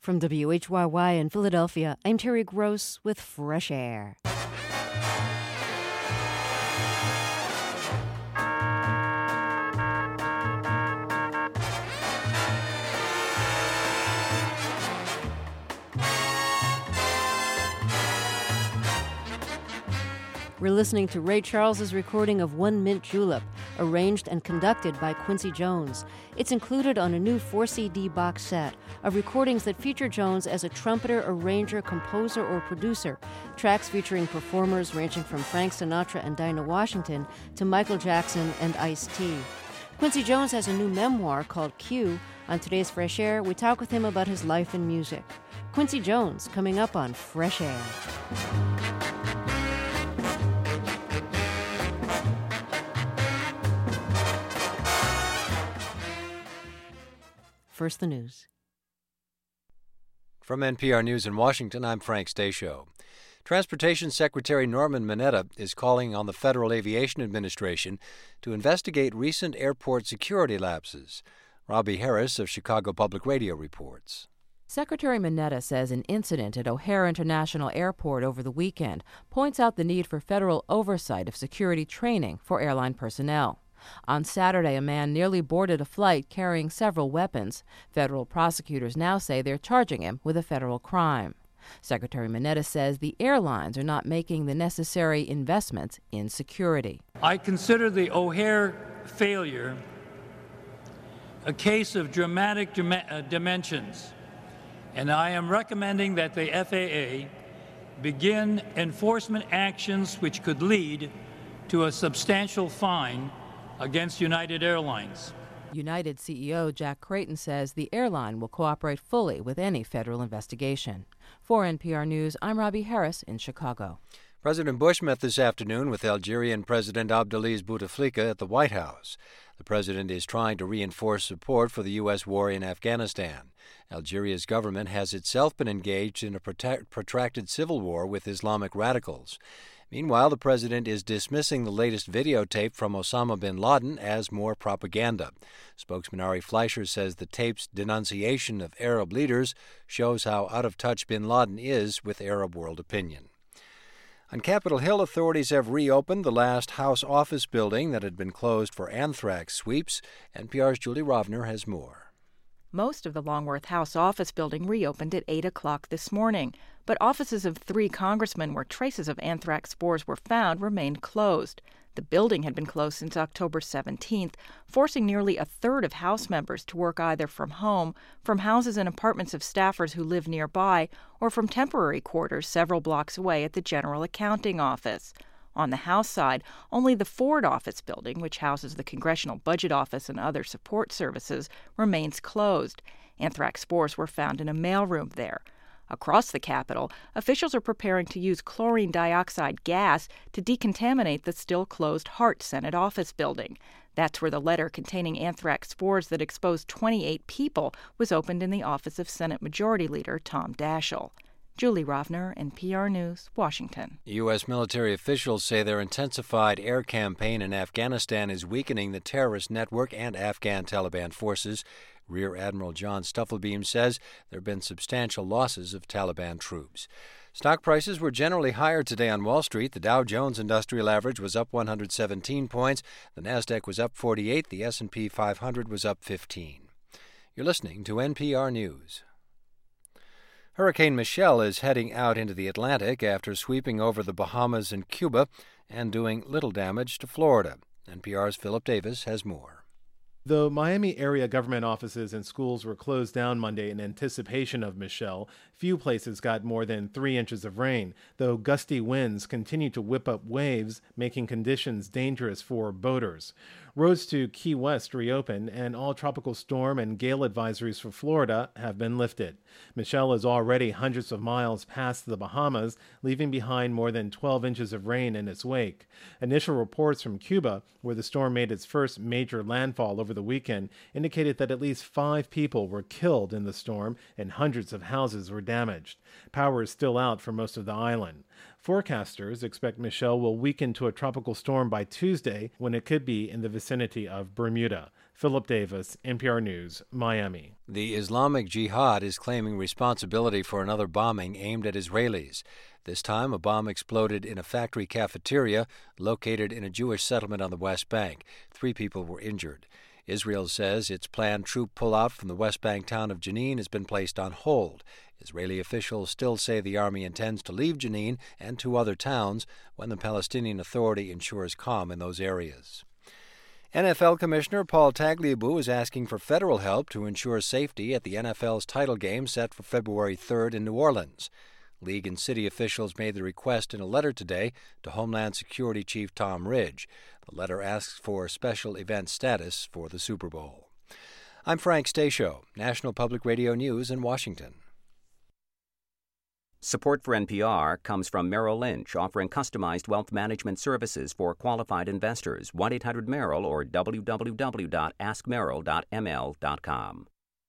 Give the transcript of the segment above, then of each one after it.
From WHYY in Philadelphia, I'm Terry Gross with Fresh Air. We're listening to Ray Charles's recording of One Mint Julep, arranged and conducted by Quincy Jones. It's included on a new 4-CD box set of recordings that feature Jones as a trumpeter, arranger, composer, or producer. Tracks featuring performers ranging from Frank Sinatra and Dinah Washington to Michael Jackson and Ice-T. Quincy Jones has a new memoir called Q. On today's Fresh Air, we talk with him about his life in music. Quincy Jones, coming up on Fresh Air. First, the news. From NPR News in Washington, I'm Frank Stasio. Transportation Secretary Norman Mineta is calling on the Federal Aviation Administration to investigate recent airport security lapses. Robbie Harris of Chicago Public Radio reports. Secretary Mineta says an incident at O'Hare International Airport over the weekend points out the need for federal oversight of security training for airline personnel. On Saturday, a man nearly boarded a flight carrying several weapons. Federal prosecutors now say they're charging him with a federal crime. Secretary Mineta says the airlines are not making the necessary investments in security. I consider the O'Hare failure a case of dramatic dimensions, and I am recommending that the FAA begin enforcement actions which could lead to a substantial fine against United Airlines. United CEO Jack Creighton says the airline will cooperate fully with any federal investigation. For NPR News, I'm Robbie Harris in Chicago. President Bush met this afternoon with Algerian President Abdelaziz Bouteflika at the White House. The president is trying to reinforce support for the U.S. war in Afghanistan. Algeria's government has itself been engaged in a protracted civil war with Islamic radicals. Meanwhile, the president is dismissing the latest videotape from Osama bin Laden as more propaganda. Spokesman Ari Fleischer says the tape's denunciation of Arab leaders shows how out of touch bin Laden is with Arab world opinion. On Capitol Hill, authorities have reopened the last House office building that had been closed for anthrax sweeps. NPR's Julie Rovner has more. Most of the Longworth House office building reopened at 8 o'clock this morning, but offices of 3 congressmen where traces of anthrax spores were found remained closed. The building had been closed since October 17th, forcing nearly a third of House members to work either from home, from houses and apartments of staffers who live nearby, or from temporary quarters several blocks away at the General Accounting Office. On the House side, only the Ford office building, which houses the Congressional Budget Office and other support services, remains closed. Anthrax spores were found in a mailroom there. Across the Capitol, officials are preparing to use chlorine dioxide gas to decontaminate the still closed Hart Senate office building. That's where the letter containing anthrax spores that exposed 28 people was opened in the office of Senate Majority Leader Tom Daschle. Julie Rovner, NPR News, Washington. U.S. military officials say their intensified air campaign in Afghanistan is weakening the terrorist network and Afghan Taliban forces. Rear Admiral John Stufflebeam says there have been substantial losses of Taliban troops. Stock prices were generally higher today on Wall Street. The Dow Jones Industrial Average was up 117 points. The Nasdaq was up 48. The S&P 500 was up 15. You're listening to NPR News. Hurricane Michelle is heading out into the Atlantic after sweeping over the Bahamas and Cuba and doing little damage to Florida. NPR's Philip Davis has more. Though Miami area government offices and schools were closed down Monday in anticipation of Michelle, few places got more than 3 inches of rain, though gusty winds continue to whip up waves, making conditions dangerous for boaters. Roads to Key West reopened, and all tropical storm and gale advisories for Florida have been lifted. Michelle is already hundreds of miles past the Bahamas, leaving behind more than 12 inches of rain in its wake. Initial reports from Cuba, where the storm made its first major landfall over the weekend, indicated that at least 5 people were killed in the storm and hundreds of houses were damaged. Power is still out for most of the island. Forecasters expect Michelle will weaken to a tropical storm by Tuesday, when it could be in the vicinity of Bermuda. Philip Davis, NPR News, Miami. The Islamic Jihad is claiming responsibility for another bombing aimed at Israelis. This time, a bomb exploded in a factory cafeteria located in a Jewish settlement on the West Bank. 3 people were injured. Israel says its planned troop pullout from the West Bank town of Jenin has been placed on hold. Israeli officials still say the army intends to leave Jenin and 2 other towns when the Palestinian Authority ensures calm in those areas. NFL Commissioner Paul Tagliabue is asking for federal help to ensure safety at the NFL's title game set for February 3rd in New Orleans. League and city officials made the request in a letter today to Homeland Security Chief Tom Ridge. The letter asks for special event status for the Super Bowl. I'm Frank Stasio, National Public Radio News in Washington. Support for NPR comes from Merrill Lynch, offering customized wealth management services for qualified investors. 1-800-MERRILL or www.askmerrill.ml.com.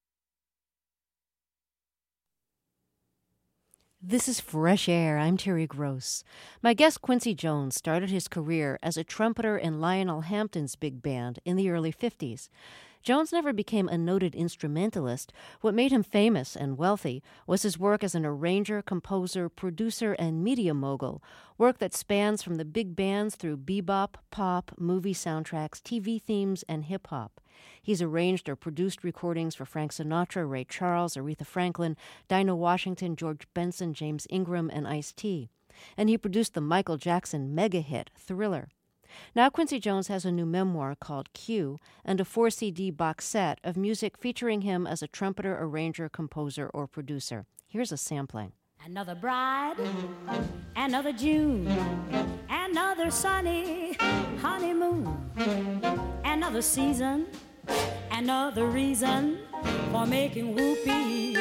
This is Fresh Air. I'm Terry Gross. My guest Quincy Jones started his career as a trumpeter in Lionel Hampton's big band in the early 50s. Jones never became a noted instrumentalist. What made him famous and wealthy was his work as an arranger, composer, producer, and media mogul, work that spans from the big bands through bebop, pop, movie soundtracks, TV themes, and hip-hop. He's arranged or produced recordings for Frank Sinatra, Ray Charles, Aretha Franklin, Dinah Washington, George Benson, James Ingram, and Ice-T. And he produced the Michael Jackson mega-hit, Thriller. Now Quincy Jones has a new memoir called Q and a 4-CD box set of music featuring him as a trumpeter, arranger, composer, or producer. Here's a sampling. Another bride, another June, another sunny honeymoon, another season, another reason for making whoopee.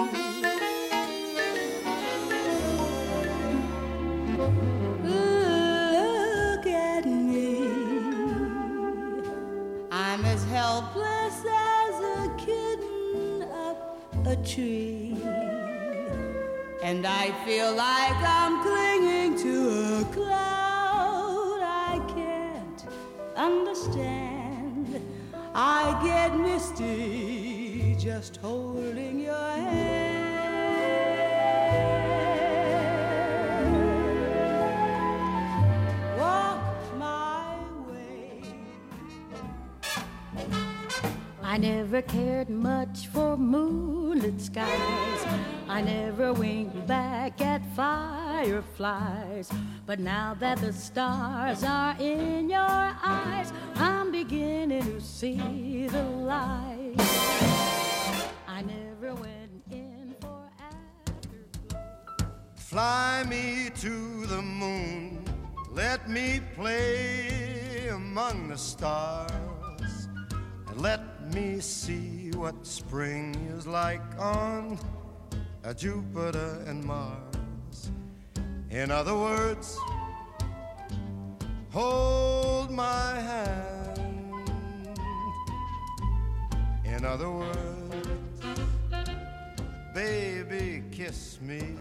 Look at me, I'm as helpless as a kitten up a tree. And I feel like I'm clinging to a cloud I can't understand. I get misty just holding your hand. Walk my way. I never cared much for moonlit skies. I never winked back at fireflies. But now that the stars are in your eyes, I'm beginning to see the light. I never went in for afterglow. Fly me to the moon, let me play among the stars, and let me see what spring is like on Jupiter and Mars. In other words, hold my hand. In other words, baby, kiss me.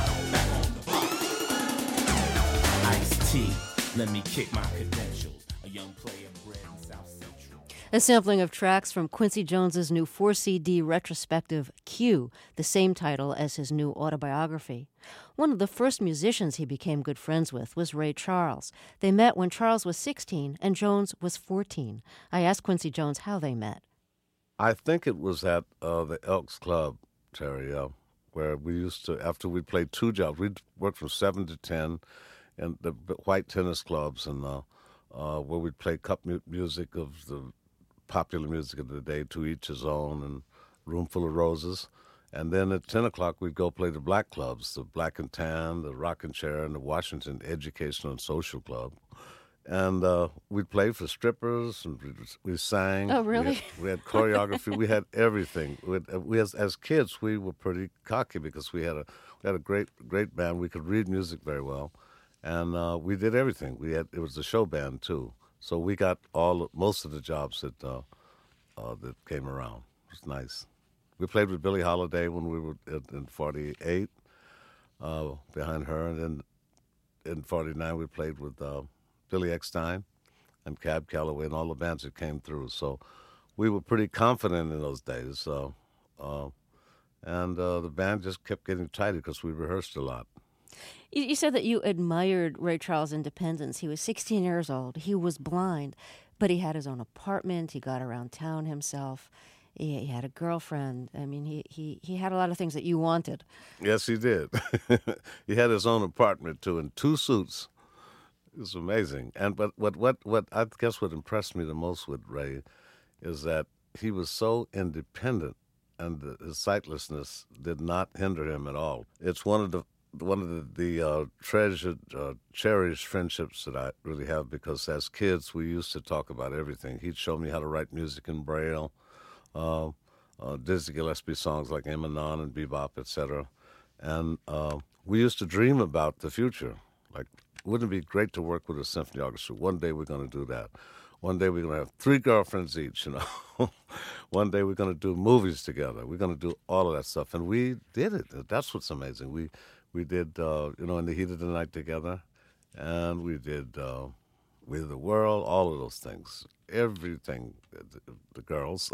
Let me kick my credentials. young player bred in South Central. A sampling of tracks from Quincy Jones's new 4-CD retrospective, Q, the same title as his new autobiography. One of the first musicians he became good friends with was Ray Charles. They met when Charles was 16 and Jones was 14. I asked Quincy Jones how they met. I think it was at the Elks Club, Terry, where we used to, after we played two jobs, we'd work from 7 to 10 in the white tennis clubs, and where we'd play cup music of the popular music of the day, To Each His Own and Room Full of Roses. And then at 10 o'clock, we'd go play the black clubs, the Black and Tan, the Rockin' Chair, and the Washington Educational and Social Club. And we'd play for strippers, and we sang. Oh, really? We had choreography. We had everything. As kids, we were pretty cocky because we had a great band. We could read music very well, and we did everything. It was a show band too, so we got most of the jobs that came around. It was nice. We played with Billie Holiday when we were in '48, behind her, and then in '49 we played with Billy Eckstine and Cab Calloway and all the bands that came through. So we were pretty confident in those days. And the band just kept getting tighter because we rehearsed a lot. You said that you admired Ray Charles' independence. He was 16 years old. He was blind, but he had his own apartment. He got around town himself. He had a girlfriend. I mean, he had a lot of things that you wanted. Yes, he did. He had his own apartment, too, and 2 suits. It was amazing. But what I guess what impressed me the most with Ray is that he was so independent, and his sightlessness did not hinder him at all. It's one of the treasured, cherished friendships that I really have, because as kids we used to talk about everything. He'd show me how to write music in Braille, Dizzy Gillespie songs like Emanon and Bebop, etc. And we used to dream about the future, like, wouldn't it be great to work with a symphony orchestra? One day we're going to do that. One day we're going to have 3 girlfriends each, One day we're going to do movies together. We're going to do all of that stuff. And we did it. That's what's amazing. We did, In the Heat of the Night together. And we did We the World, all of those things. Everything, the girls.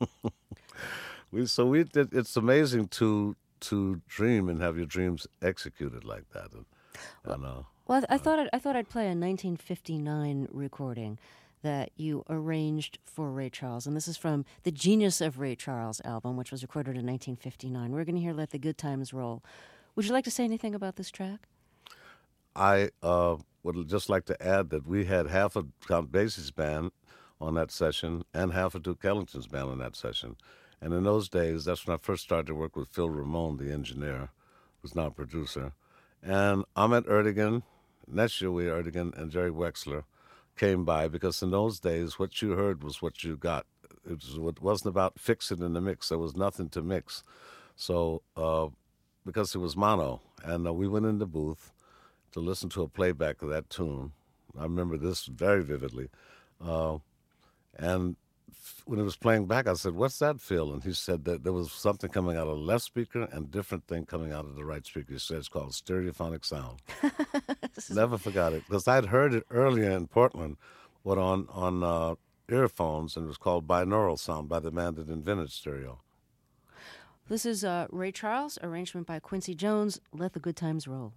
We did. It's amazing to dream and have your dreams executed like that. Well, I thought I'd play a 1959 recording that you arranged for Ray Charles, and this is from the Genius of Ray Charles album, which was recorded in 1959. We're going to hear "Let the Good Times Roll." Would you like to say anything about this track? I would just like to add that we had half of Count Basie's band on that session and half of Duke Ellington's band on that session. And in those days, that's when I first started to work with Phil Ramone, the engineer, who's now a producer. And Ahmet Ertegun, Neşeli Ertegun, and Jerry Wexler came by, because in those days, what you heard was what you got. It wasn't about fixing in the mix. There was nothing to mix. So, because it was mono, and we went in the booth to listen to a playback of that tune. I remember this very vividly. And when it was playing back, I said, "What's that feel?" And he said that there was something coming out of the left speaker and different thing coming out of the right speaker. He said it's called stereophonic sound. Never forgot it, because I'd heard it earlier in Portland, but on earphones, and it was called binaural sound by the man that invented stereo. This is Ray Charles, arrangement by Quincy Jones. Let the Good Times Roll.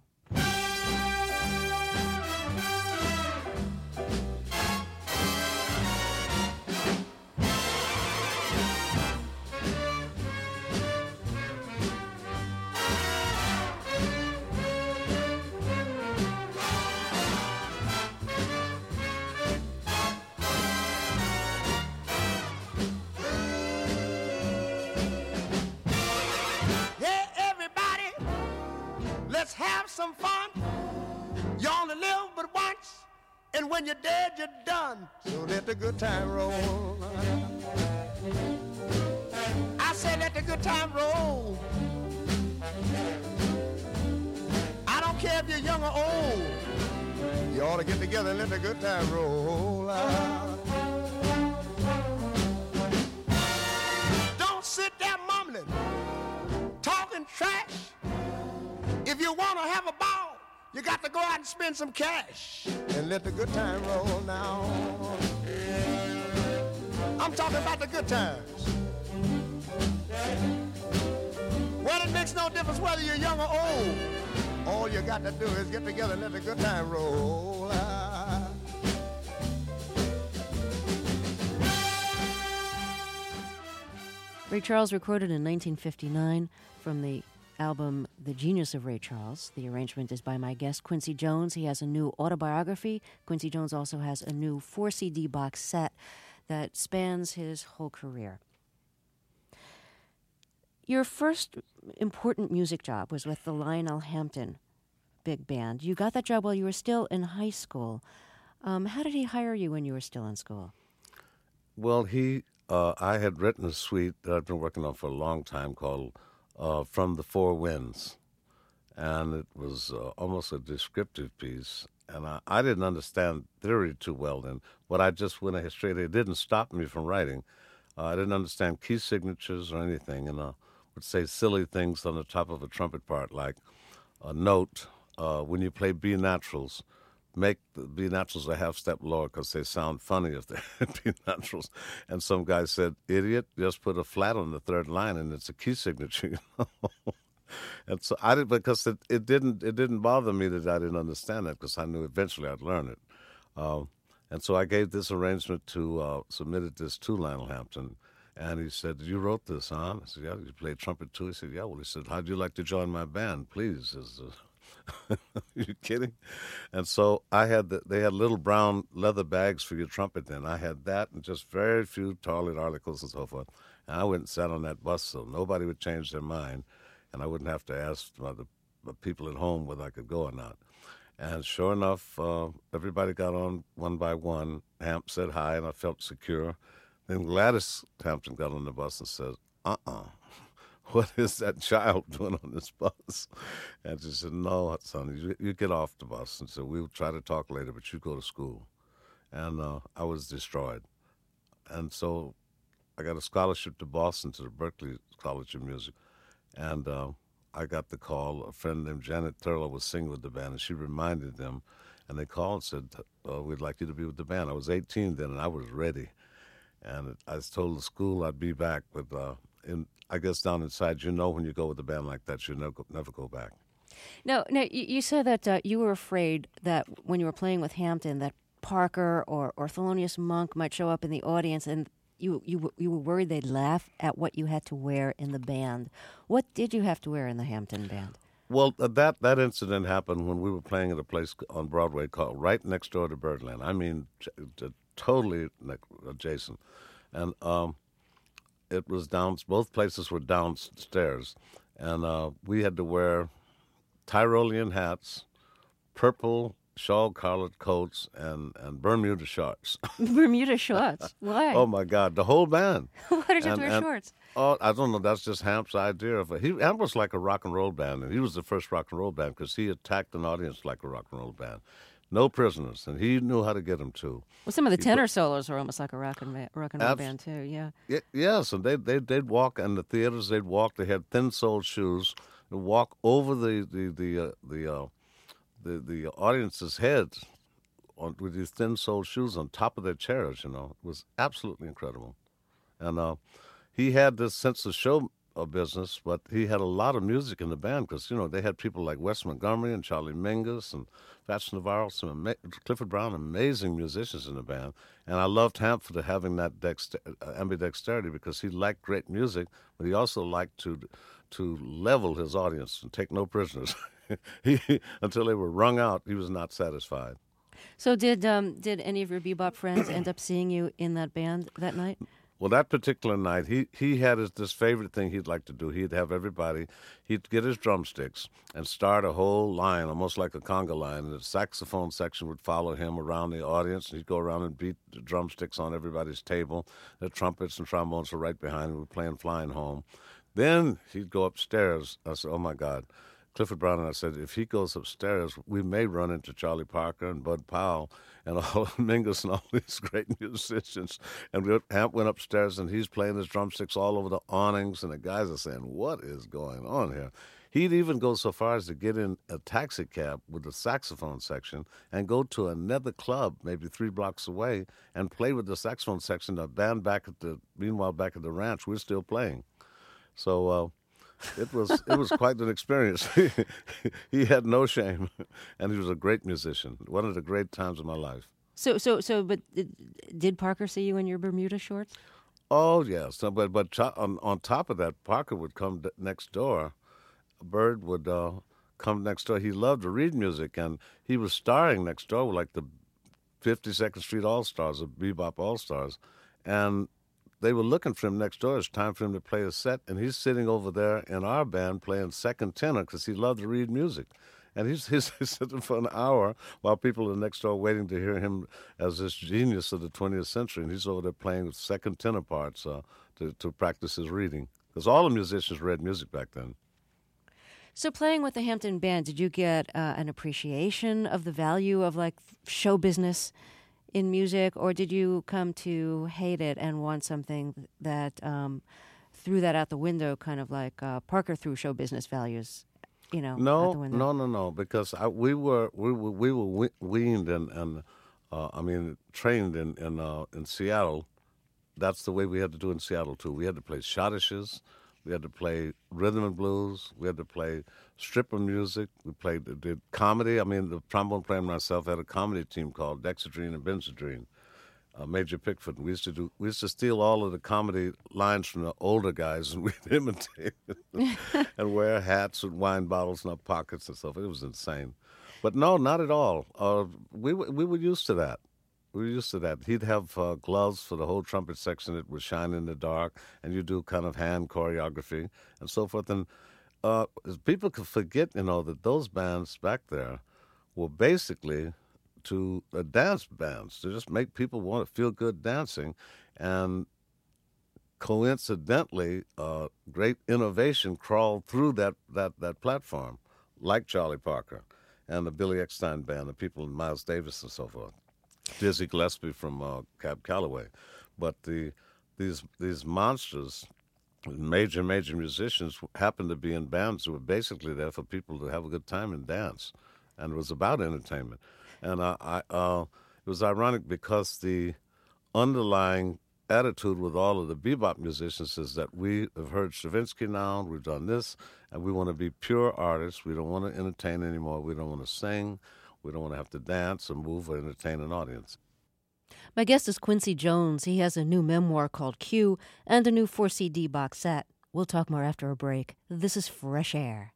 Let's have some fun. You only live but once, and when you're dead, you're done. So let the good time roll. I say let the good time roll. I don't care if you're young or old. You ought to get together and let the good time roll. Don't sit there mumbling, talking trash. If you want to have a ball, You got to go out and spend some cash and let the good time roll now. I'm talking about the good times. Well, it makes no difference whether you're young or old. All you got to do is get together and let the good time roll. Ray Charles recorded in 1959 from the album The Genius of Ray Charles. The arrangement is by my guest, Quincy Jones. He has a new autobiography. Quincy Jones also has a new 4-CD box set that spans his whole career. Your first important music job was with the Lionel Hampton Big Band. You got that job while you were still in high school. How did he hire you when you were still in school? Well, I had written a suite that I'd been working on for a long time called From the Four Winds. And it was almost a descriptive piece. And I didn't understand theory too well then, but I just went ahead straight. It didn't stop me from writing. I didn't understand key signatures or anything, and I would say silly things on the top of a trumpet part, like a note. When you play B naturals, make the B naturals a half step lower because they sound funny if they're B naturals. And some guy said, "Idiot, just put a flat on the third line and it's a key signature." You know? And so I did, because it didn't bother me that I didn't understand that, because I knew eventually I'd learn it. And so I gave this arrangement submitted this to Lionel Hampton. And he said, "You wrote this, huh?" I said, "Yeah." "You played trumpet too?" He said, "Yeah." "Well," he said, "How'd you like to join my band, please?" Are you kidding? And so they had little brown leather bags for your trumpet then. I had that and just very few toilet articles and so forth. And I went and sat on that bus so nobody would change their mind, and I wouldn't have to ask the people at home whether I could go or not. And sure enough, everybody got on one by one. Hamp said hi, and I felt secure. Then Gladys Hampton got on the bus and said, "What is that child doing on this bus?" And she said, "No, son, you get off the bus." And so we'll try to talk later, but you go to school. And I was destroyed. And so I got a scholarship to Boston, to the Berklee College of Music. And I got the call. A friend named Janet Thurlow was singing with the band, and she reminded them. And they called and said, "We'd like you to be with the band." I was 18 then, and I was ready. And I told the school I'd be back, but I guess down inside, when you go with a band like that, you never go back. Now, you said that you were afraid that when you were playing with Hampton, that Parker or Thelonious Monk might show up in the audience, and you were worried they'd laugh at what you had to wear in the band. What did you have to wear in the Hampton band? Well, that incident happened when we were playing at a place on Broadway called right next door to Birdland. I mean, totally adjacent. And it was both places were downstairs. And we had to wear Tyrolean hats, purple shawl-collared coats, and Bermuda shorts. Bermuda shorts? Why? Oh, my God, the whole band. Why did you have to wear shorts? Oh, I don't know. That's just Hamp's idea of it. Hamp was like a rock and roll band, and he was the first rock and roll band because he attacked an audience like a rock and roll band. No prisoners, and he knew how to get them, too. Well, some of the tenor solos were almost like a rock and roll band, too, yeah. Yes, and they'd walk, and the theaters, they'd walk. They had thin-soled shoes. They'd walk over the audience's heads with these thin-soled shoes on top of their chairs, It was absolutely incredible. And he had this sense of show business, but he had a lot of music in the band because, they had people like Wes Montgomery and Charlie Mingus and Fats Navarro, Clifford Brown, amazing musicians in the band. And I loved Hamp for having that ambidexterity because he liked great music, but he also liked to level his audience and take no prisoners. Until they were wrung out, he was not satisfied. So did any of your bebop friends end up seeing you in that band that night? Well, that particular night, he had this favorite thing he'd like to do. He'd have he'd get his drumsticks and start a whole line, almost like a conga line, and the saxophone section would follow him around the audience, and he'd go around and beat the drumsticks on everybody's table. The trumpets and trombones were right behind him. We were playing Flying Home. Then he'd go upstairs. I said, "Oh, my God." Clifford Brown and I said, if he goes upstairs, we may run into Charlie Parker and Bud Powell and all Mingus and all these great musicians. And Hamp went upstairs, and he's playing his drumsticks all over the awnings, and the guys are saying, "What is going on here?" He'd even go so far as to get in a taxi cab with the saxophone section and go to another club, maybe 3 blocks away, and play with the saxophone section. The band meanwhile back at the ranch, we're still playing. So it was quite an experience. He had no shame, and he was a great musician. One of the great times of my life. But did Parker see you in your Bermuda shorts? Oh yes, but on top of that, Parker would come next door. Bird would come next door. He loved to read music, and he was starring next door with like the 52nd Street All-Stars, the Bebop All-Stars, and they were looking for him next door. It's time for him to play a set, and he's sitting over there in our band playing second tenor because he loved to read music. And he's sitting for an hour while people are next door waiting to hear him as this genius of the 20th century. And he's over there playing second tenor parts to practice his reading. Because all the musicians read music back then. So playing with the Hampton Band, did you get an appreciation of the value of like show business in music? Or did you come to hate it and want something that threw that out the window, kind of like Parker threw show business values? No, because we were weaned and trained in Seattle. That's the way we had to do in Seattle too. We had to play schottisches, we had to play rhythm and blues, we had to play stripper music. We did comedy. I mean, the trombone player and myself had a comedy team called Dexedrine and Benzedrine. Major Pickford. We used to steal all of the comedy lines from the older guys, and we'd imitate it and wear hats with wine bottles in our pockets and stuff. It was insane. But no, not at all. We were used to that. We were used to that. He'd have gloves for the whole trumpet section that would shine in the dark, and you do kind of hand choreography and so forth. And people could forget, that those bands back there were basically to dance bands, to just make people want to feel good dancing. And coincidentally, great innovation crawled through that platform, like Charlie Parker and the Billy Eckstine Band, the people in Miles Davis and so forth, Dizzy Gillespie from Cab Calloway. But these monsters, major musicians, happened to be in bands who were basically there for people to have a good time and dance, and it was about entertainment. And it was ironic because the underlying attitude with all of the bebop musicians is that we have heard Stravinsky now, we've done this, and we want to be pure artists. We don't want to entertain anymore. We don't want to sing. We don't want to have to dance or move or entertain an audience. My guest is Quincy Jones. He has a new memoir called Q and a new 4-CD box set. We'll talk more after a break. This is Fresh Air.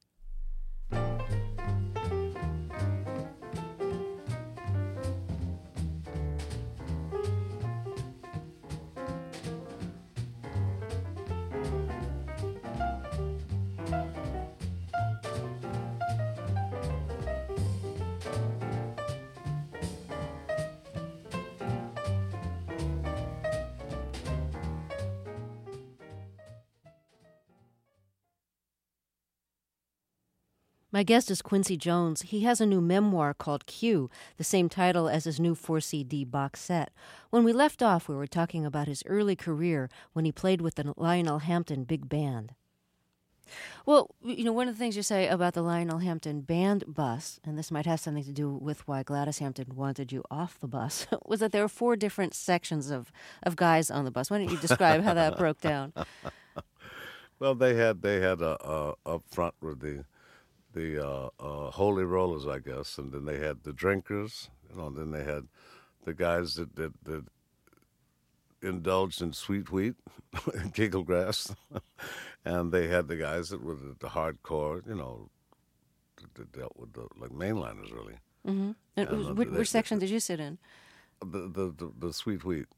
My guest is Quincy Jones. He has a new memoir called Q, the same title as his new 4-CD box set. When we left off, we were talking about his early career when he played with the Lionel Hampton Big Band. Well, one of the things you say about the Lionel Hampton Band bus, and this might have something to do with why Gladys Hampton wanted you off the bus, was that there were 4 different sections of guys on the bus. Why don't you describe how that broke down? Well, they had up front with the holy rollers, I guess, and then they had the drinkers, and then they had the guys that indulged in sweet wheat, giggle grass, and they had the guys that were the hardcore, that dealt with the mainliners, really. Mm-hmm. And which section did you sit in? The sweet wheat.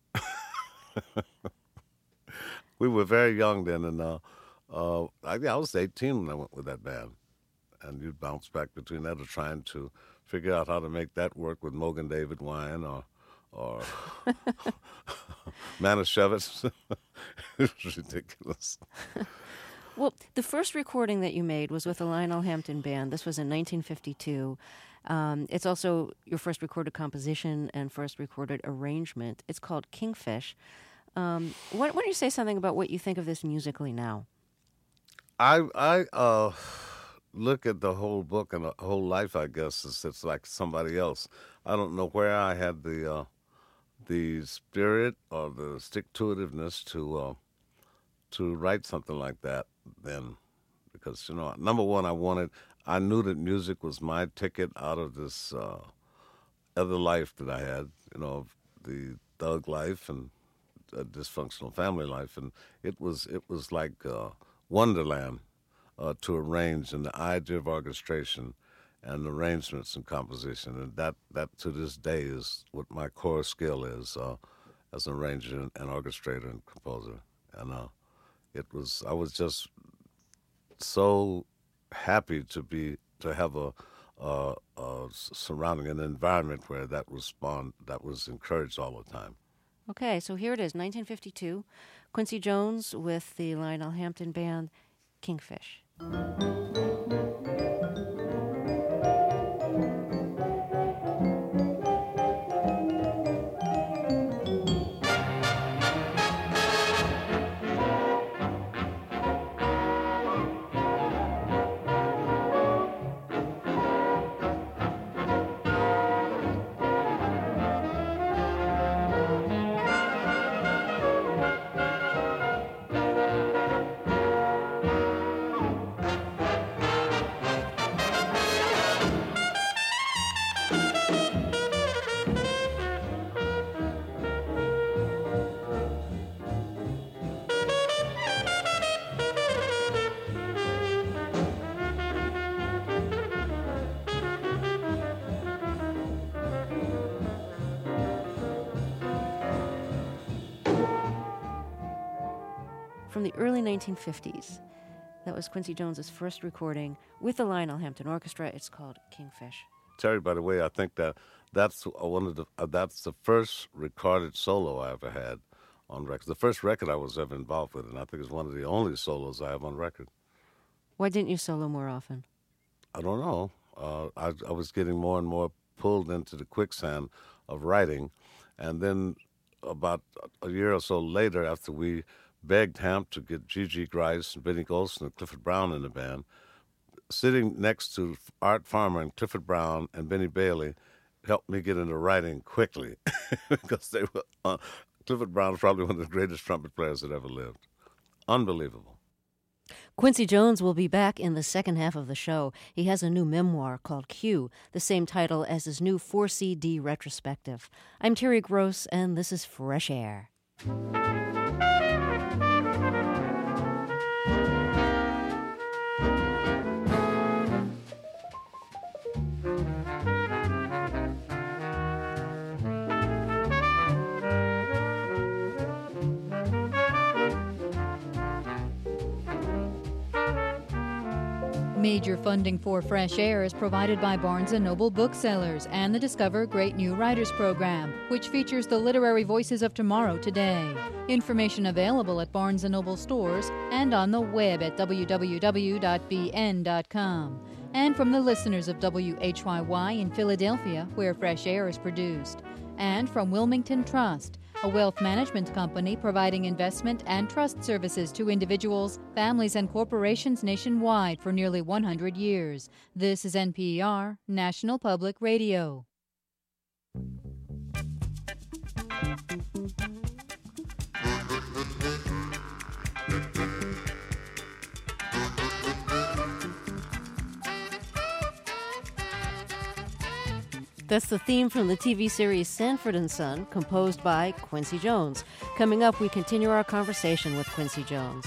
We were very young then, and I was 18 when I went with that band. And you'd bounce back between that or trying to figure out how to make that work with Mogan David Wine or Manischewitz. It was ridiculous. Well, the first recording that you made was with the Lionel Hampton Band. This was in 1952. It's also your first recorded composition and first recorded arrangement. It's called Kingfish. Why don't you say something about what you think of this musically now? look at the whole book and the whole life, I guess, it's like somebody else. I don't know where I had the spirit or the stick-to-itiveness to write something like that then. Because, number one, I knew that music was my ticket out of this other life that I had, the thug life and a dysfunctional family life. And it was like Wonderland to arrange, and the idea of orchestration and arrangements and composition. And that to this day is what my core skill is as an arranger and orchestrator and composer. And I was just so happy to have a surrounding an environment where that was encouraged all the time. Okay, so here it is, 1952. Quincy Jones with the Lionel Hampton Band, Kingfish. From the early 1950s. That was Quincy Jones's first recording with the Lionel Hampton Orchestra. It's called Kingfish. Terry, by the way, I think that's the first recorded solo I ever had on record. The first record I was ever involved with, and I think it's one of the only solos I have on record. Why didn't you solo more often? I don't know. I was getting more and more pulled into the quicksand of writing, and then about a year or so later, after we begged Hamp to get G.G. Grice and Benny Golson and Clifford Brown in the band, sitting next to Art Farmer and Clifford Brown and Benny Bailey helped me get into writing quickly because they were Clifford Brown is probably one of the greatest trumpet players that ever lived. Unbelievable. Quincy Jones will be back in the second half of the show. He has a new memoir called Q, the same title as his new 4-CD retrospective. I'm Terry Gross, and this is Fresh Air. Major funding for Fresh Air is provided by Barnes & Noble Booksellers and the Discover Great New Writers program, which features the literary voices of tomorrow today. Information available at Barnes & Noble stores and on the web at www.bn.com. And from the listeners of WHYY in Philadelphia, where Fresh Air is produced. And from Wilmington Trust, a wealth management company providing investment and trust services to individuals, families, and corporations nationwide for nearly 100 years. This is NPR, National Public Radio. That's the theme from the TV series Sanford & Son, composed by Quincy Jones. Coming up, we continue our conversation with Quincy Jones.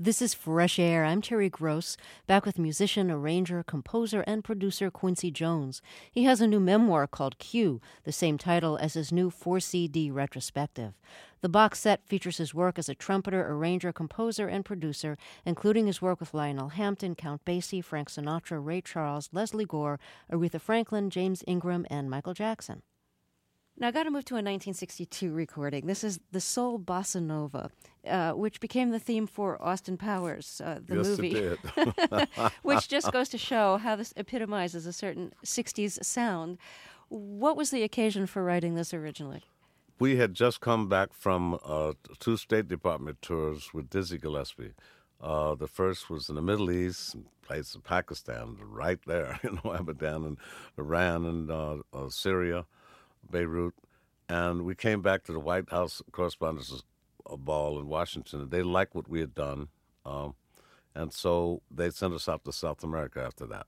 This is Fresh Air. I'm Terry Gross, back with musician, arranger, composer, and producer Quincy Jones. He has a new memoir called Q, the same title as his new 4-CD retrospective. The box set features his work as a trumpeter, arranger, composer, and producer, including his work with Lionel Hampton, Count Basie, Frank Sinatra, Ray Charles, Leslie Gore, Aretha Franklin, James Ingram, and Michael Jackson. Now, I got to move to a 1962 recording. This is the Soul Bossa Nova, which became the theme for Austin Powers, the movie. Yes, it did. Which just goes to show how this epitomizes a certain 60s sound. What was the occasion for writing this originally? We had just come back from 2 State Department tours with Dizzy Gillespie. The first was in the Middle East, places in Pakistan, right there, Abadan and Iran and Syria. Beirut, and we came back to the White House Correspondents' Ball in Washington, and they liked what we had done, and so they sent us out to South America after that.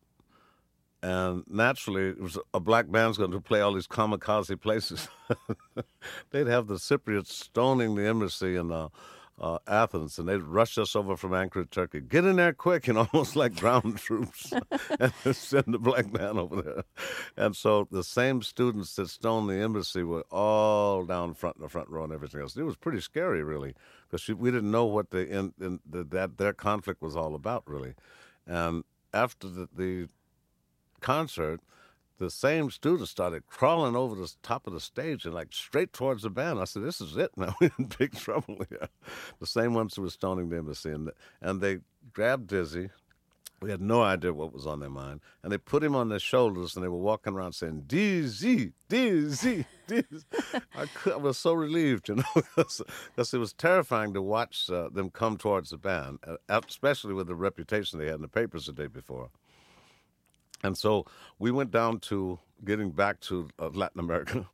And naturally, it was a black band's going to play all these kamikaze places. They'd have the Cypriots stoning the embassy in Athens, and they'd rush us over from Ankara, Turkey. Get in there quick, almost like ground troops, and send the black band over there. And so the same students that stoned the embassy were all down front in the front row and everything else. It was pretty scary, really, because we didn't know what that their conflict was all about, really. And after the concert, the same students started crawling over the top of the stage and straight towards the band. I said, "This is it now. We're in big trouble here." The same ones who were stoning the embassy, and they grabbed Dizzy. We had no idea what was on their mind, and they put him on their shoulders, and they were walking around saying, "Dizzy, Dizzy, Dizzy." I was so relieved, because it was terrifying to watch them come towards the band, especially with the reputation they had in the papers the day before. And so we went down to, getting back to Latin America,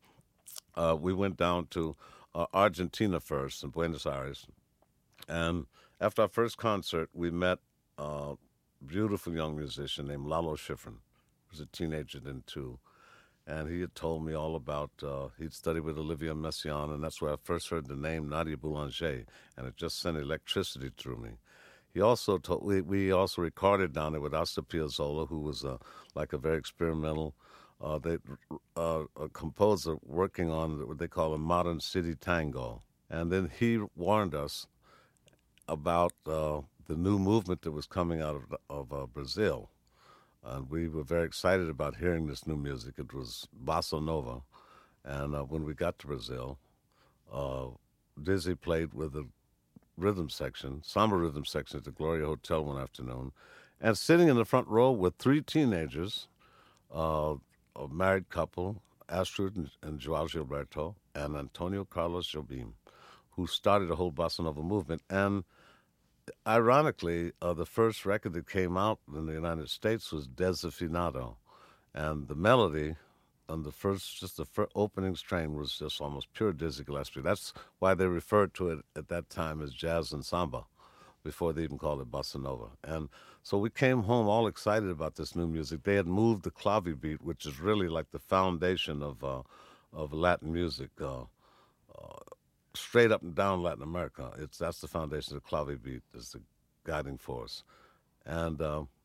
we went down to Argentina first, in Buenos Aires. And after our first concert, we met a beautiful young musician named Lalo Schifrin, who was a teenager then too. And he had told me all about, he'd studied with Olivier Messiaen, and that's where I first heard the name Nadia Boulanger, and it just sent electricity through me. He also we also recorded down there with Astor Piazzolla, who was a very experimental composer working on what they call a modern city tango. And then he warned us about the new movement that was coming out of Brazil. And we were very excited about hearing this new music. It was Bossa Nova. And when we got to Brazil, Dizzy played with the samba rhythm section at the Gloria Hotel one afternoon, and sitting in the front row with 3 teenagers, a married couple, Astrid and Joao Gilberto, and Antonio Carlos Jobim, who started a whole bossa nova movement. And ironically, the first record that came out in the United States was Desafinado, and the melody on the first opening strain was just almost pure Dizzy Gillespie. That's why they referred to it at that time as jazz and samba, before they even called it bossa nova. And so we came home all excited about this new music. They had moved the clave beat, which is really like the foundation of Latin music, straight up and down Latin America. That's the foundation of the clave beat, is the guiding force. And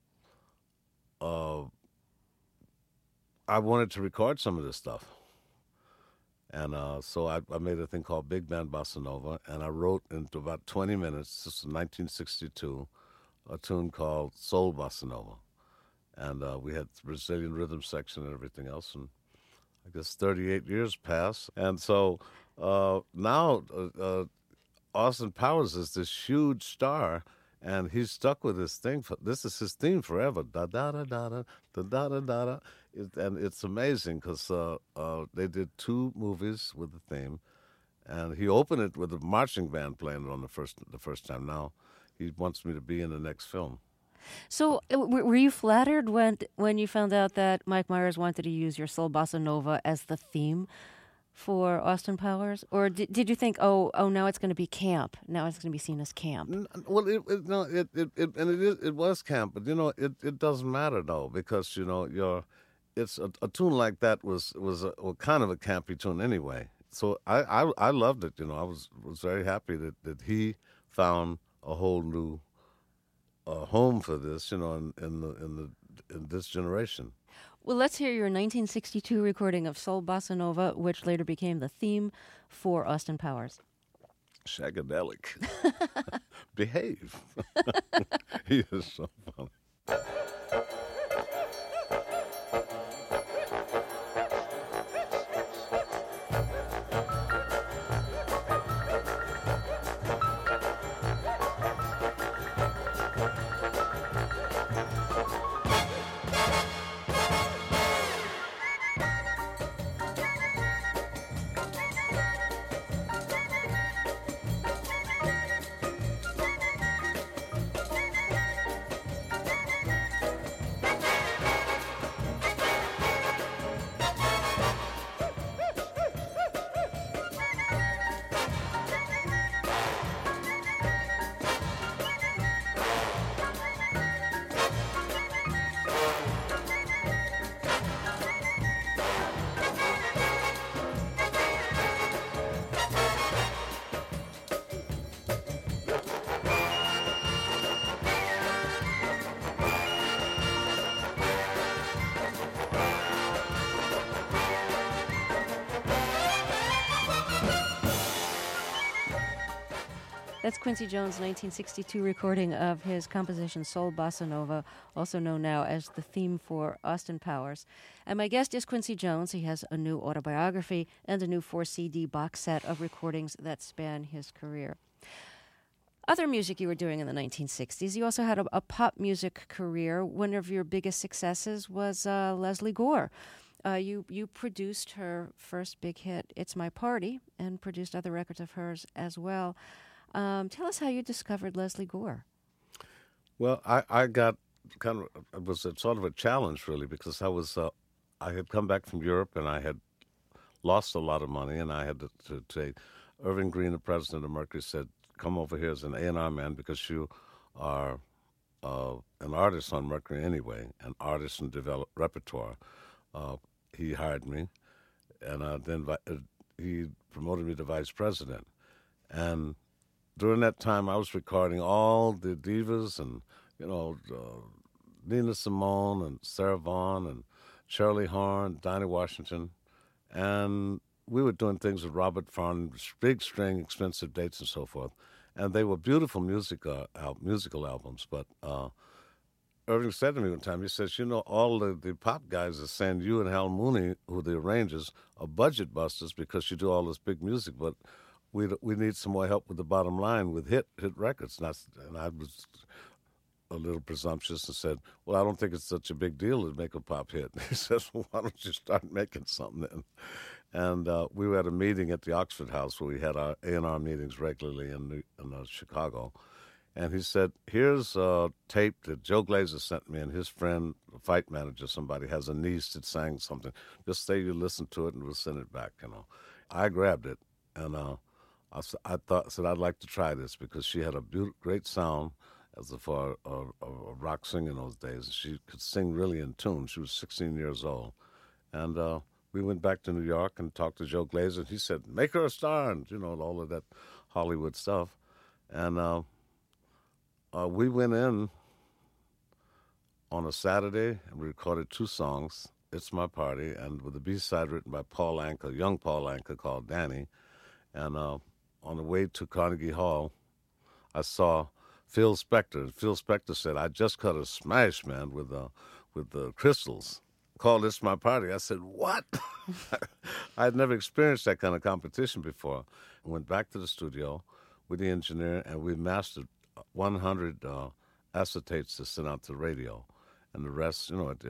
I wanted to record some of this stuff. And so I made a thing called Big Band Bossa Nova, and I wrote into about 20 minutes, this was 1962, a tune called Soul Bossa Nova. And we had the Brazilian rhythm section and everything else, and I guess 38 years passed. And so now Austin Powers is this huge star, and he's stuck with this thing. This is his theme forever. Da-da-da-da-da, da-da-da-da-da. And it's amazing because they did 2 movies with the theme, and he opened it with a marching band playing it on the first time. Now he wants me to be in the next film. So were you flattered when you found out that Mike Myers wanted to use your Soul Bossa Nova as the theme for Austin Powers? Or did you think, oh, now it's going to be camp. Now it's going to be seen as camp? Well, it was camp, but it doesn't matter though, because it's a tune like that was kind of a campy tune anyway. So I loved it. I was very happy that he found a whole new home for this, in this generation. Well, let's hear your 1962 recording of Soul Bossa Nova, which later became the theme for Austin Powers. Shagadelic. Behave. He is so funny. That's Quincy Jones' 1962 recording of his composition Soul Bossa Nova, also known now as the theme for Austin Powers. And my guest is Quincy Jones. He has a new autobiography and a new 4-CD box set of recordings that span his career. Other music you were doing in the 1960s, you also had a pop music career. One of your biggest successes was Lesley Gore. You produced her first big hit, It's My Party, and produced other records of hers as well. Tell us how you discovered Lesley Gore. Well, I got it was sort of a challenge, really, because I had come back from Europe and I had lost a lot of money, and I had to take Irving Green, the president of Mercury, said, come over here as an A&R man because you are an artist on Mercury anyway, an artist and develop repertoire. He hired me, and then he promoted me to vice president. And during that time, I was recording all the divas and, Nina Simone and Sarah Vaughan and Shirley Horn, Dinah Washington. And we were doing things with Robert Farn, big string, expensive dates and so forth. And they were beautiful musical albums. But Irving said to me one time, he says, all the pop guys are saying you and Hal Mooney, who are the arrangers, are budget busters because you do all this big music, but we need some more help with the bottom line with hit records. And I was a little presumptuous and said, well, I don't think it's such a big deal to make a pop hit. He says, well, why don't you start making something then? And we were at a meeting at the Oxford House where we had our A&R meetings regularly in Chicago. And he said, here's a tape that Joe Glazer sent me, and his friend, a fight manager, somebody, has a niece that sang something. Just say you listen to it and we'll send it back, I grabbed it, and I said I'd like to try this because she had a great sound for a rock singer in those days. She could sing really in tune. She was 16 years old. And we went back to New York and talked to Joe Glazer, and he said, make her a star, and, all of that Hollywood stuff. And we went in on a Saturday and we recorded 2 songs, It's My Party, and with a B-side written by Paul Anka, young Paul Anka, called Danny. And on the way to Carnegie Hall, I saw Phil Spector. Phil Spector said, I just cut a smash, man, with the Crystals. Called It's My Party. I said, what? I had never experienced that kind of competition before. I went back to the studio with the engineer, and we mastered 100 acetates to send out to the radio. And the rest,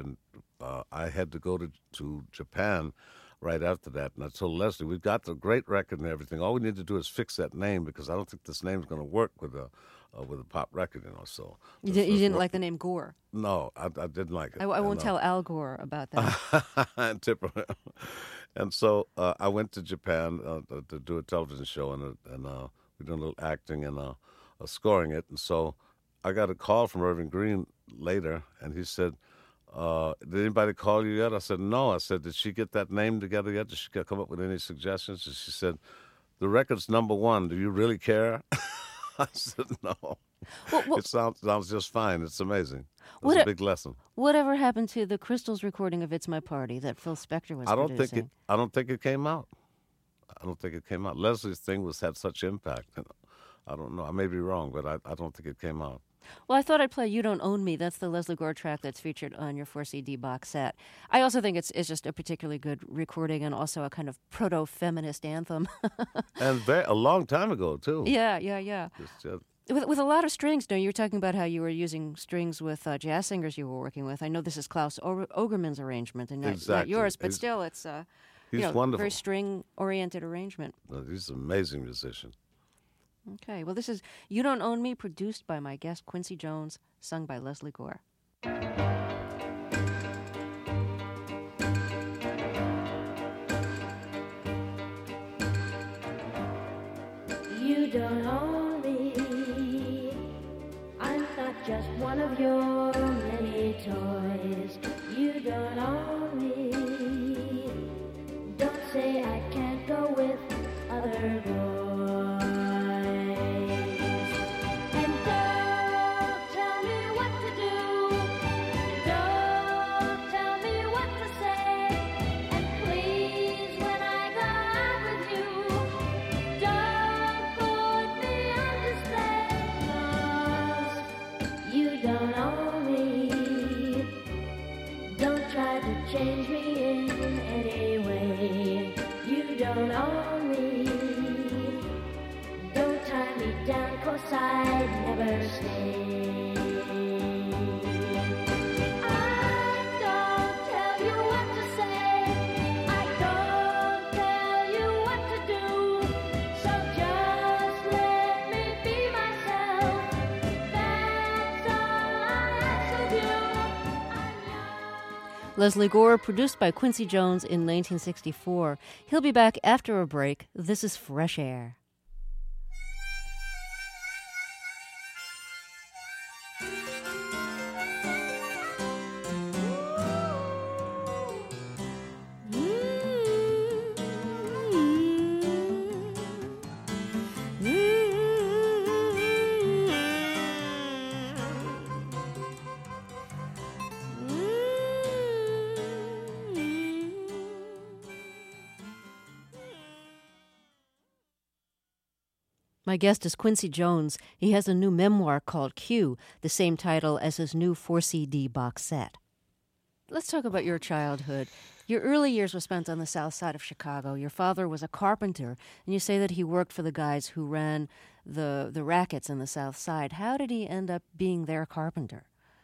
I had to go to Japan right after that. And I told Lesley, we've got the great record and everything. All we need to do is fix that name because I don't think this name's going to work with a pop record, So you didn't like the name Gore? No, I didn't like it. I won't tell Al Gore about that. And Tipper. And so I went to Japan to do a television show, and we did a little acting and scoring it. And so I got a call from Irving Green later, and he said, did anybody call you yet? I said, no. I said, did she get that name together yet? Did she come up with any suggestions? And she said, the record's #1. Do you really care? I said, no. Well, it sounds just fine. It's amazing. It's a big lesson. Whatever happened to the Crystals recording of "It's My Party" that Phil Spector was producing? I don't think it came out. Leslie's thing had such impact. I don't know. I may be wrong, but I don't think it came out. Well, I thought I'd play "You Don't Own Me." That's the Leslie Gore track that's featured on your 4-CD box set. I also think it's just a particularly good recording and also a kind of proto-feminist anthem. And a long time ago, too. Yeah. Just, With a lot of strings. Now, you were talking about how you were using strings with jazz singers you were working with. I know this is Klaus Ogerman's arrangement and not yours, but still it's he's wonderful. Very string-oriented arrangement. He's an amazing musician. Okay, well, this is "You Don't Own Me," produced by my guest Quincy Jones, sung by Leslie Gore. You don't own me. I'm not just one of your many toys. You don't own me. Don't say I can't go with other boys. And don't tell me what to do. Don't tell me what to say. And please, when I go out with you, don't put me on display. 'Cause you don't own me. Don't try to change me in any way. You don't own me. Don't tie me down, 'cause I'd never stay. I don't tell you what to say. I don't tell you what to do. So just let me be myself. That's all I ask of you. I'm young. Leslie Gore, produced by Quincy Jones in 1964. He'll be back after a break. This is Fresh Air. My guest is Quincy Jones. He has a new memoir called Q, the same title as his new 4-CD box set. Let's talk about your childhood. Your early years were spent on the south side of Chicago. Your father was a carpenter, and you say that he worked for the guys who ran the rackets in the south side. How did he end up being their carpenter?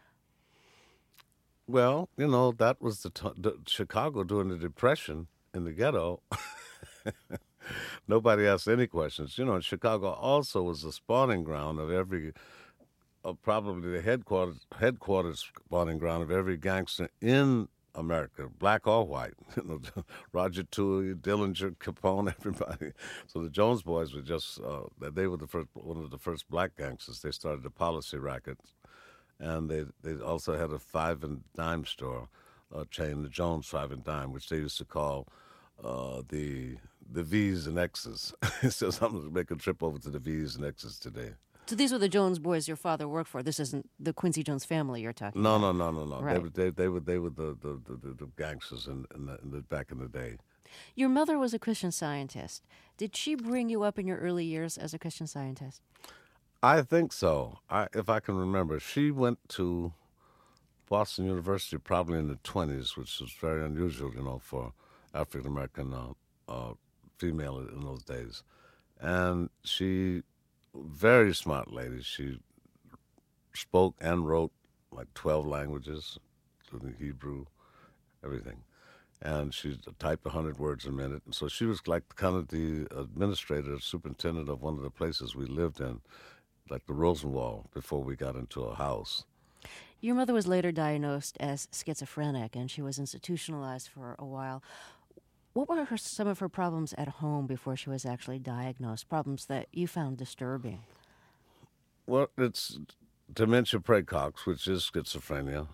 Well, that was the Chicago during the Depression in the ghetto. Nobody asked any questions. Chicago also was the spawning ground of probably the headquarters spawning ground of every gangster in America, black or white. Roger Toohey, Dillinger, Capone, everybody. So the Jones Boys were just, they were one of the first black gangsters. They started the policy racket. And they also had a 5 and dime store chain, the Jones 5 and dime, which they used to call the V's and X's. So something to make a trip over to the V's and X's today. So these were the Jones Boys your father worked for. This isn't the Quincy Jones family you're talking No. about. Right. They were the gangsters in the back in the day. Your mother was a Christian Scientist. Did she bring you up in your early years as a Christian Scientist? I think so. If I can remember, she went to Boston University probably in the 20s, which was very unusual, for African American female in those days. And she, very smart lady. She spoke and wrote like 12 languages, including Hebrew, everything. And she typed 100 words a minute. And so she was like kind of the administrator, superintendent of one of the places we lived in, like the Rosenwald, before we got into a house. Your mother was later diagnosed as schizophrenic, and she was institutionalized for a while. What were some of her problems at home before she was actually diagnosed, problems that you found disturbing? Well, it's dementia praecox, which is schizophrenia.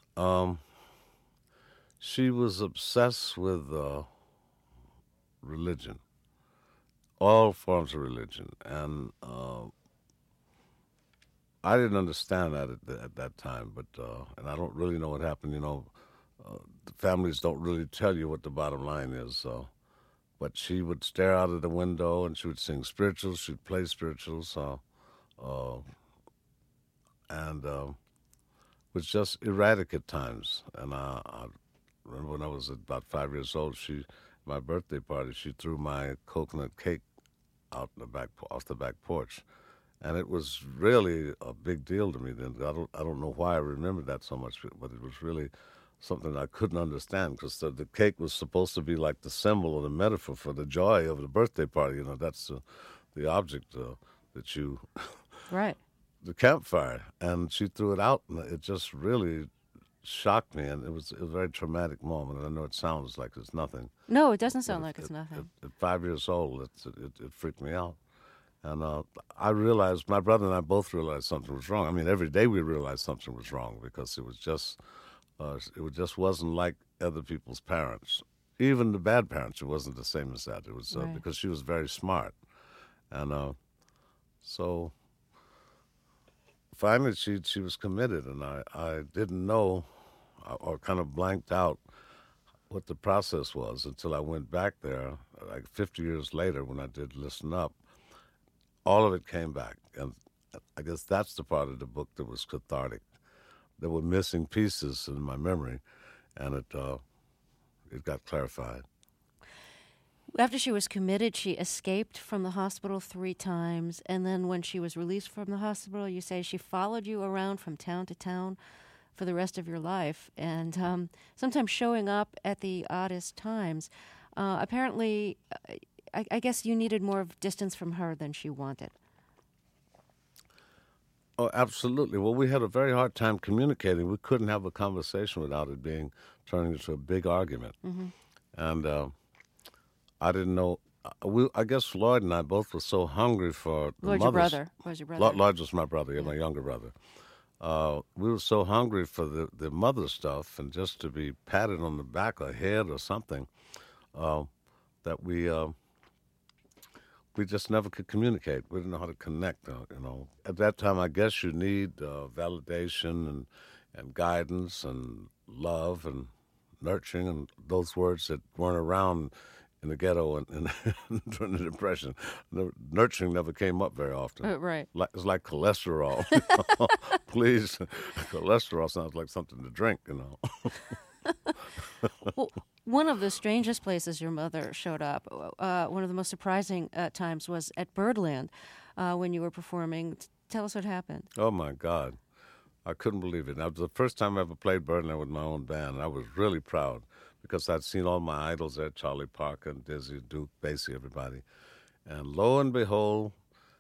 She was obsessed with religion, all forms of religion, and I didn't understand that at that time, but and I don't really know what happened. The families don't really tell you what the bottom line is. But she would stare out of the window and she would sing spirituals. She'd play spirituals, and was just erratic at times. And I remember when I was about 5 years old, my birthday party, she threw my coconut cake out off the back porch. And it was really a big deal to me then. I don't know why I remember that so much, but it was really something I couldn't understand, because the cake was supposed to be like the symbol or the metaphor for the joy of the birthday party. That's the object that you... Right. The campfire. And she threw it out, and it just really shocked me, and it was a very traumatic moment. I know it sounds like it's nothing. No, it doesn't sound like it's nothing. At 5 years old, it freaked me out. And I realized, my brother and I both realized something was wrong. I mean, every day we realized something was wrong, because it just wasn't like other people's parents. Even the bad parents, it wasn't the same as that. It was Right. because she was very smart. And so finally she was committed, and I didn't know, or kind of blanked out what the process was until I went back there, like 50 years later when I did Listen Up. All of it came back, and I guess that's the part of the book that was cathartic. There were missing pieces in my memory, and it got clarified. After she was committed, she escaped from the hospital 3 times, and then when she was released from the hospital, you say she followed you around from town to town for the rest of your life, and sometimes showing up at the oddest times. Apparently, I guess you needed more of distance from her than she wanted. Oh, absolutely. Well, we had a very hard time communicating. We couldn't have a conversation without it turning into a big argument. Mm-hmm. And I didn't know. I guess Lloyd and I both were so hungry for the Lloyd's your brother. Lloyd's your brother. Lloyd was my brother, yeah, my younger brother. We were so hungry for the mother stuff and just to be patted on the back or head or something that we just never could communicate. We didn't know how to connect. At that time, I guess you need validation and guidance and love and nurturing, and those words that weren't around in the ghetto and during the Depression. Nurturing never came up very often. Right. It's like cholesterol. Please, cholesterol sounds like something to drink. Well, one of the strangest places your mother showed up, one of the most surprising times, was at Birdland when you were performing. Tell us what happened. Oh, my God. I couldn't believe it. That was the first time I ever played Birdland with my own band. I was really proud because I'd seen all my idols there, Charlie Parker and Dizzy, Duke, Basie, everybody. And lo and behold,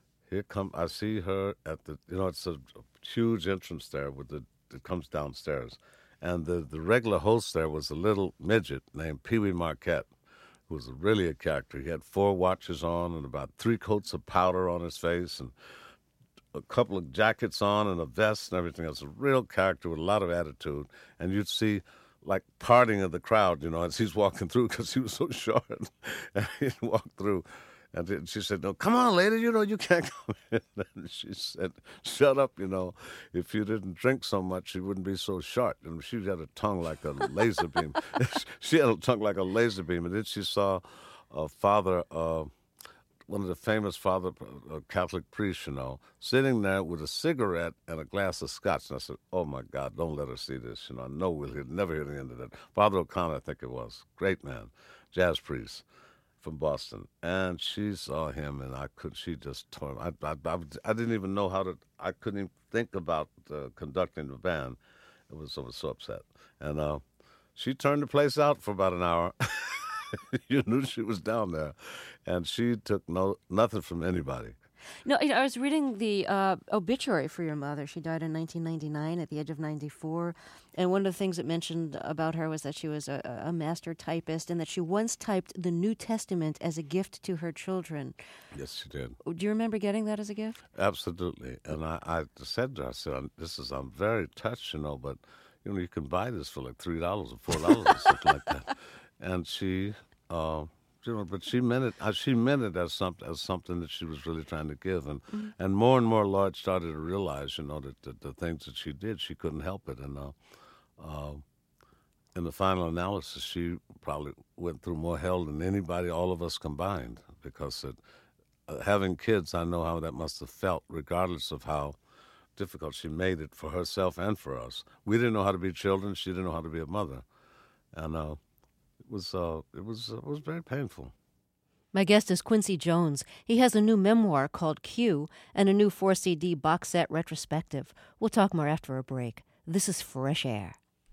I see her at it's a huge entrance there it comes downstairs. And the regular host there was a little midget named Pee Wee Marquette, who was really a character. He had 4 watches on and about 3 coats of powder on his face and a couple of jackets on and a vest and everything. It was a real character with a lot of attitude. And you'd see, like, parting of the crowd, as he's walking through because he was so short. And he'd walk through. And she said, "No, come on, lady, you can't come in." And she said, "Shut up, if you didn't drink so much, you wouldn't be so short." And she had a tongue like a laser beam. She had a tongue like a laser beam. And then she saw a father, one of the famous Catholic priests, sitting there with a cigarette and a glass of scotch. And I said, "Oh, my God, don't let her see this. I know we'll never hear the end of that." Father O'Connor, I think it was. Great man, jazz priest from Boston, and she saw him, and she just tore him. I didn't even know I couldn't even think about conducting the band. I was so upset. And she turned the place out for about an hour. You knew she was down there, and she took nothing from anybody. No, I was reading the obituary for your mother. She died in 1999 at the age of 94. And one of the things it mentioned about her was that she was a master typist and that she once typed the New Testament as a gift to her children. Yes, she did. Do you remember getting that as a gift? Absolutely. And I said to her, I'm very touched, but, you can buy this for like $3 or $4 or something like that. And she But she meant it. She meant it as something that she was really trying to give, and more Lloyd started to realize, that the things that she did, she couldn't help it, and in the final analysis, she probably went through more hell than anybody, all of us combined, because having kids, I know how that must have felt, regardless of how difficult she made it for herself and for us. We didn't know how to be children. She didn't know how to be a mother, and it was very painful. My guest is Quincy Jones. He has a new memoir called Q and a new 4-CD box set retrospective. We'll talk more after a break. This is Fresh Air.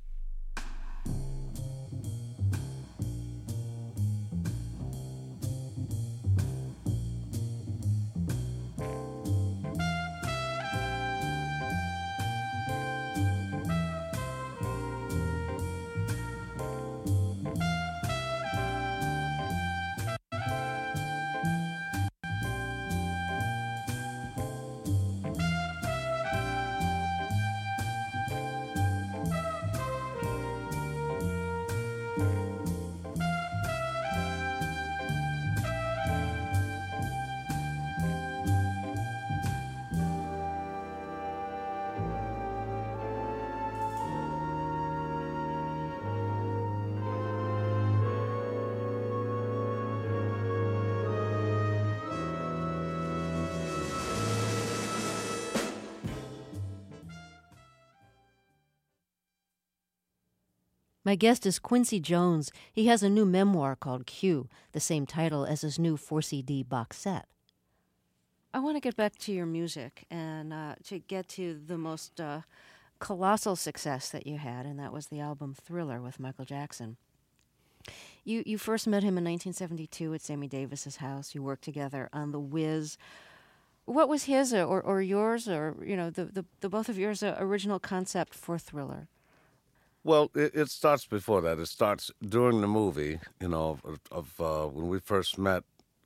My guest is Quincy Jones. He has a new memoir called Q, the same title as his new 4-CD box set. I want to get back to your music and to get to the most colossal success that you had, and that was the album Thriller with Michael Jackson. You first met him in 1972 at Sammy Davis's house. You worked together on The Wiz. What was his or yours, or the both of yours original concept for Thriller? Well, it starts before that. It starts during the movie, of when we first met.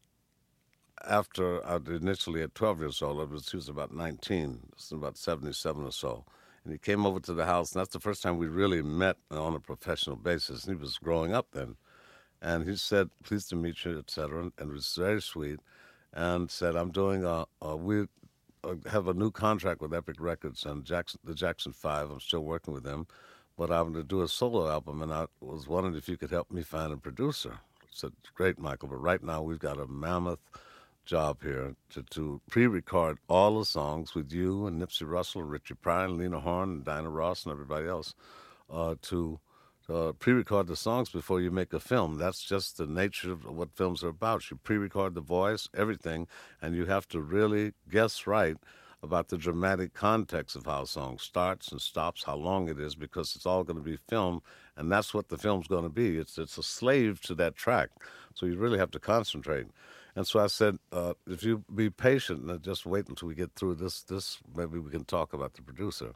After initially at 12 years old, he was about 19, this was about 77 or so. And he came over to the house, and that's the first time we really met on a professional basis. And he was growing up then. And he said, "Pleased to meet you," etc. And it was very sweet. And said, "I'm doing we have a new contract with Epic Records and the Jackson 5. I'm still working with them. But I'm going to do a solo album, and I was wondering if you could help me find a producer." I said, "Great, Michael, but right now we've got a mammoth job here to pre-record all the songs with you and Nipsey Russell and Richie Pryor and Lena Horne and Diana Ross and everybody else to pre-record the songs before you make a film. That's just the nature of what films are about. You pre-record the voice, everything, and you have to really guess right about the dramatic context of how a song starts and stops, how long it is, because it's all going to be filmed, and that's what the film's going to be. It's a slave to that track, so you really have to concentrate. And so I said, if you be patient and just wait until we get through this, maybe we can talk about the producer.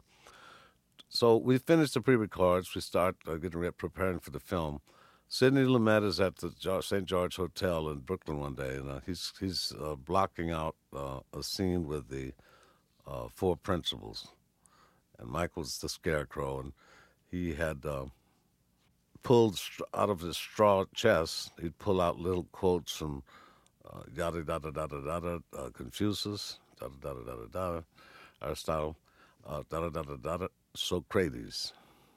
So we finished the pre-records. We start getting ready, preparing for the film. Sidney Lumet is at the St. George Hotel in Brooklyn one day, and he's blocking out a scene with the 4 principals. And Michael's the scarecrow, and he had pulled out of his straw chest, he'd pull out little quotes from yada yada yada yada, Confucius, yada yada yada yada, Aristotle, yada yada yada, Socrates.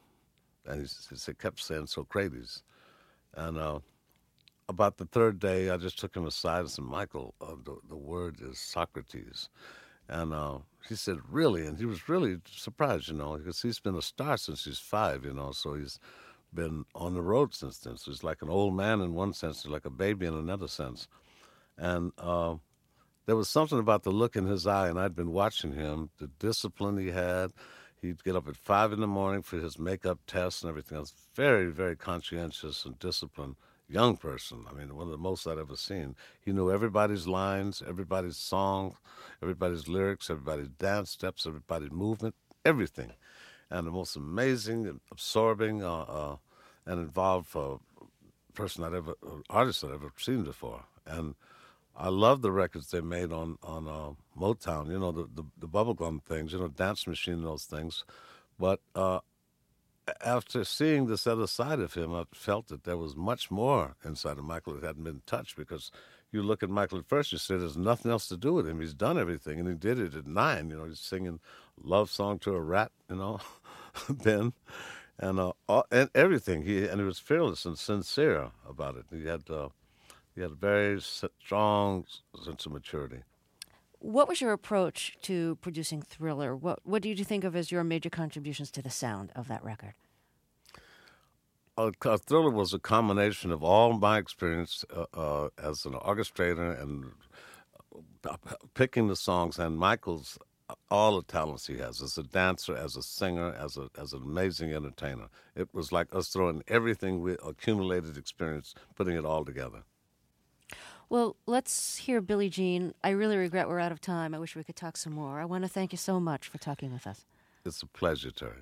And he kept saying Socrates. And about the 3rd day, I just took him aside and said, "Michael, the word is Socrates." And he said, "Really?" And he was really surprised, because he's been a star since he's 5, so he's been on the road since then. So he's like an old man in one sense, he's like a baby in another sense. And there was something about the look in his eye, and I'd been watching him, the discipline he had. He'd get up at 5 in the morning for his makeup tests and everything else. Very, very conscientious and disciplined young person. I mean, one of the most I'd ever seen. He knew everybody's lines, everybody's songs, everybody's lyrics, everybody's dance steps, everybody's movement, everything. And the most amazing, absorbing, and involved artist I'd ever seen before. And I love the records they made on Motown, the bubblegum things, Dance Machine, those things. But after seeing this other side of him, I felt that there was much more inside of Michael that hadn't been touched, because you look at Michael at first, you say there's nothing else to do with him. He's done everything, and he did it at 9. He's singing love song to a rat, Ben, and everything. He was fearless and sincere about it. He had a very strong sense of maturity. What was your approach to producing Thriller? What do you think of as your major contributions to the sound of that record? Thriller was a combination of all my experience as an orchestrator and picking the songs, and Michael's all the talents he has as a dancer, as a singer, as an amazing entertainer. It was like us throwing everything we accumulated experience, putting it all together. Well, let's hear Billie Jean. I really regret we're out of time. I wish we could talk some more. I want to thank you so much for talking with us. It's a pleasure, Terry.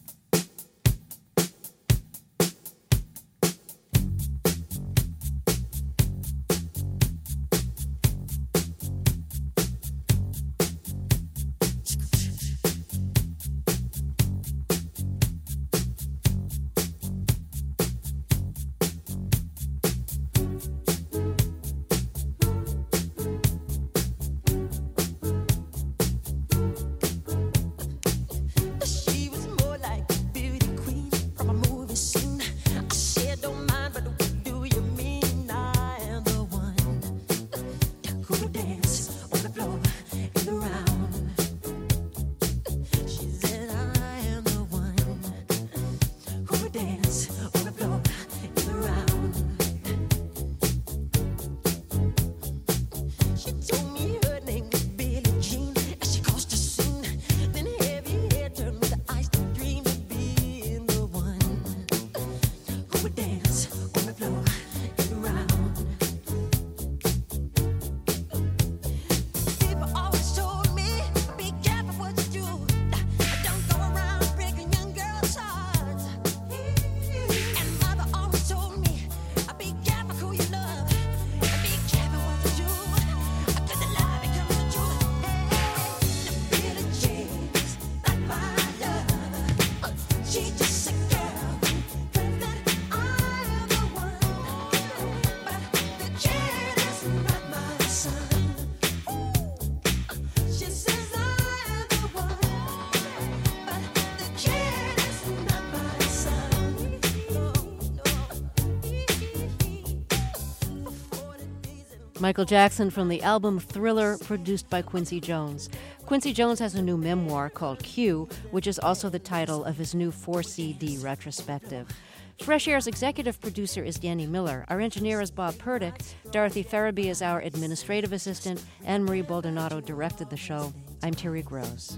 Michael Jackson from the album Thriller, produced by Quincy Jones. Quincy Jones has a new memoir called Q, which is also the title of his new 4-CD retrospective. Fresh Air's executive producer is Danny Miller. Our engineer is Bob Purdick. Dorothy Farabee is our administrative assistant. Anne-Marie Baldonado directed the show. I'm Terry Gross.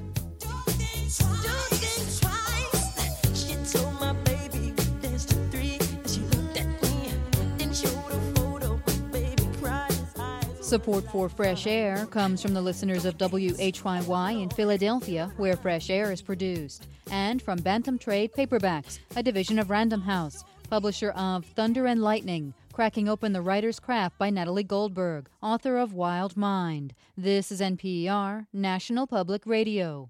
Support for Fresh Air comes from the listeners of WHYY in Philadelphia, where Fresh Air is produced, and from Bantam Trade Paperbacks, a division of Random House, publisher of Thunder and Lightning, Cracking Open the Writer's Craft by Natalie Goldberg, author of Wild Mind. This is NPR, National Public Radio.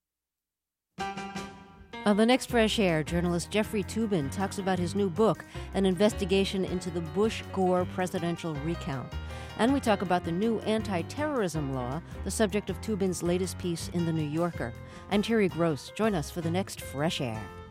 On the next Fresh Air, journalist Jeffrey Toobin talks about his new book, an investigation into the Bush-Gore presidential recount. And we talk about the new anti-terrorism law, the subject of Toobin's latest piece in The New Yorker. I'm Terry Gross. Join us for the next Fresh Air.